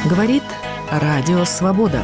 Говорит Радио Свобода.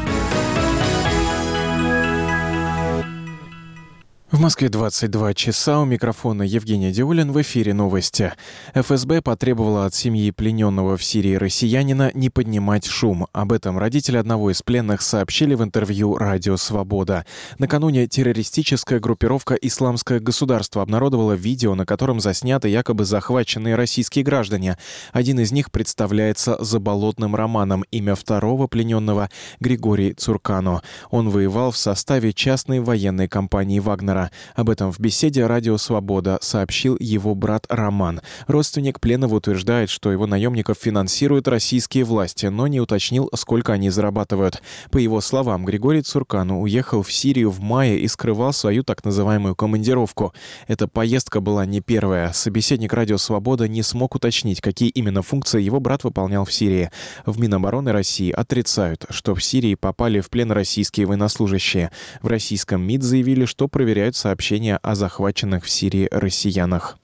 В Москве 22 часа. У микрофона Евгений Диулин. В эфире новости. ФСБ потребовала от семьи плененного в Сирии россиянина не поднимать шум. Об этом родители одного из пленных сообщили в интервью «Радио Свобода». Накануне террористическая группировка «Исламское государство» обнародовала видео, на котором засняты якобы захваченные российские граждане. Один из них представляется Заболотным Романом. Имя второго плененного — Григорий Цуркано. Он воевал в составе частной военной компании «Вагнера». Об этом в беседе «Радио Свобода» сообщил его брат Роман. Родственник пленного утверждает, что его наемников финансируют российские власти, но не уточнил, сколько они зарабатывают. По его словам, Григорий Цуркано уехал в Сирию в мае и скрывал свою так называемую командировку. Эта поездка была не первая. Собеседник «Радио Свобода» не смог уточнить, какие именно функции его брат выполнял в Сирии. В Минобороны России отрицают, что в Сирии попали в плен российские военнослужащие. В российском МИД заявили, что проверяют сообщения о захваченных в Сирии россиянах.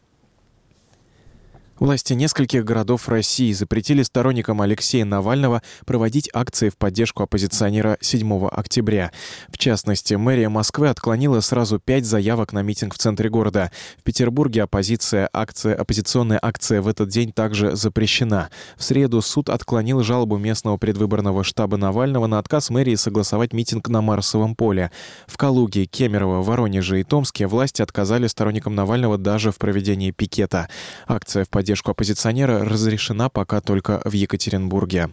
Власти нескольких городов России запретили сторонникам Алексея Навального проводить акции в поддержку оппозиционера 7 октября. В частности, мэрия Москвы отклонила сразу 5 заявок на митинг в центре города. В Петербурге оппозиционная акция в этот день также запрещена. В среду суд отклонил жалобу местного предвыборного штаба Навального на отказ мэрии согласовать митинг на Марсовом поле. В Калуге, Кемерово, Воронеже и Томске власти отказали сторонникам Навального даже в проведении пикета. Акция в поддержку оппозиционера разрешена пока только в Екатеринбурге.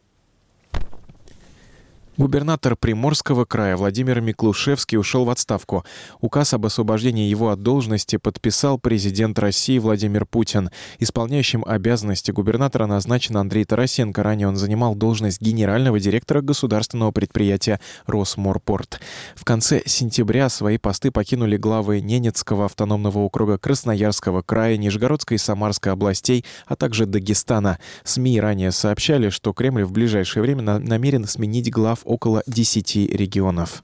Губернатор Приморского края Владимир Миклушевский ушел в отставку. Указ об освобождении его от должности подписал президент России Владимир Путин. Исполняющим обязанности губернатора назначен Андрей Тарасенко. Ранее он занимал должность генерального директора государственного предприятия «Росморпорт». В конце сентября свои посты покинули главы Ненецкого автономного округа, Красноярского края, Нижегородской и Самарской областей, а также Дагестана. СМИ ранее сообщали, что Кремль в ближайшее время намерен сменить глав около 10 регионов.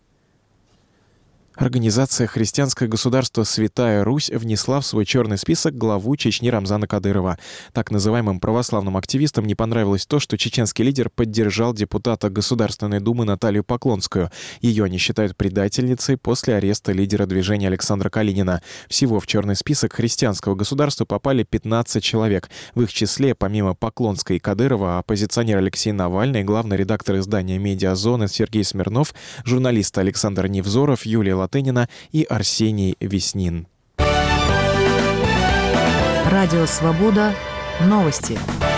Организация «Христианское государство Святая Русь» внесла в свой черный список главу Чечни Рамзана Кадырова. Так называемым православным активистам не понравилось то, что чеченский лидер поддержал депутата Государственной Думы Наталью Поклонскую. Ее они считают предательницей после ареста лидера движения Александра Калинина. Всего в черный список христианского государства попали 15 человек. В их числе, помимо Поклонской и Кадырова, оппозиционер Алексей Навальный, главный редактор издания «Медиазона» Сергей Смирнов, журналисты Александр Невзоров, Юлия Латынина и Арсений Веснин. Радио Свобода. Новости.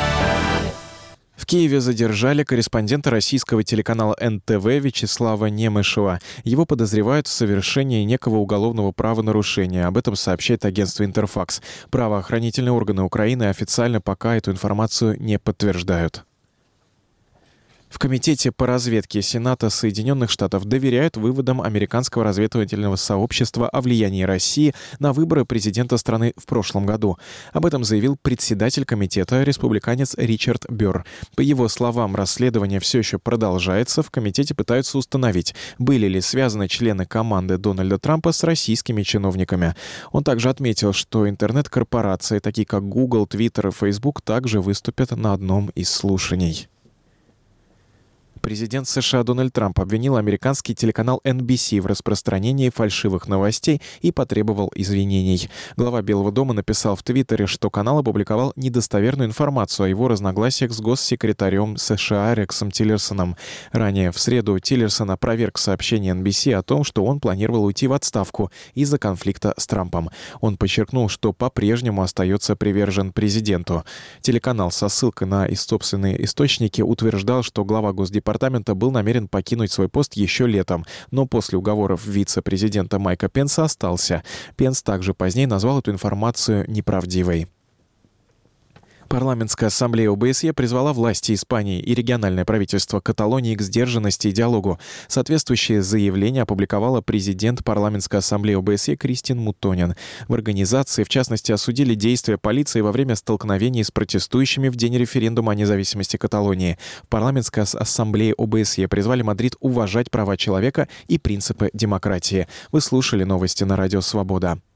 В Киеве задержали корреспондента российского телеканала НТВ Вячеслава Немышева. Его подозревают в совершении некого уголовного правонарушения. Об этом сообщает агентство «Интерфакс». Правоохранительные органы Украины официально пока эту информацию не подтверждают. В Комитете по разведке Сената Соединенных Штатов доверяют выводам американского разведывательного сообщества о влиянии России на выборы президента страны в прошлом году. Об этом заявил председатель комитета, республиканец Ричард Бёрр. По его словам, расследование все еще продолжается. В комитете пытаются установить, были ли связаны члены команды Дональда Трампа с российскими чиновниками. Он также отметил, что интернет-корпорации, такие как Google, Twitter и Facebook, также выступят на одном из слушаний. Президент США Дональд Трамп обвинил американский телеканал NBC в распространении фальшивых новостей и потребовал извинений. Глава Белого дома написал в Твиттере, что канал опубликовал недостоверную информацию о его разногласиях с госсекретарем США Рексом Тиллерсоном. Ранее в среду Тиллерсон опроверг сообщение NBC о том, что он планировал уйти в отставку из-за конфликта с Трампом. Он подчеркнул, что по-прежнему остается привержен президенту. Телеканал со ссылкой на собственные источники утверждал, что глава Госдепартамента был намерен покинуть свой пост еще летом, но после уговоров вице-президента Майка Пенса остался. Пенс также позднее назвал эту информацию неправдивой. Парламентская ассамблея ОБСЕ призвала власти Испании и региональное правительство Каталонии к сдержанности и диалогу. Соответствующее заявление опубликовала президент парламентской ассамблеи ОБСЕ Кристин Мутонин. В организации, в частности, осудили действия полиции во время столкновений с протестующими в день референдума о независимости Каталонии. В парламентской ассамблее ОБСЕ призвали Мадрид уважать права человека и принципы демократии. Вы слушали новости на Радио Свобода.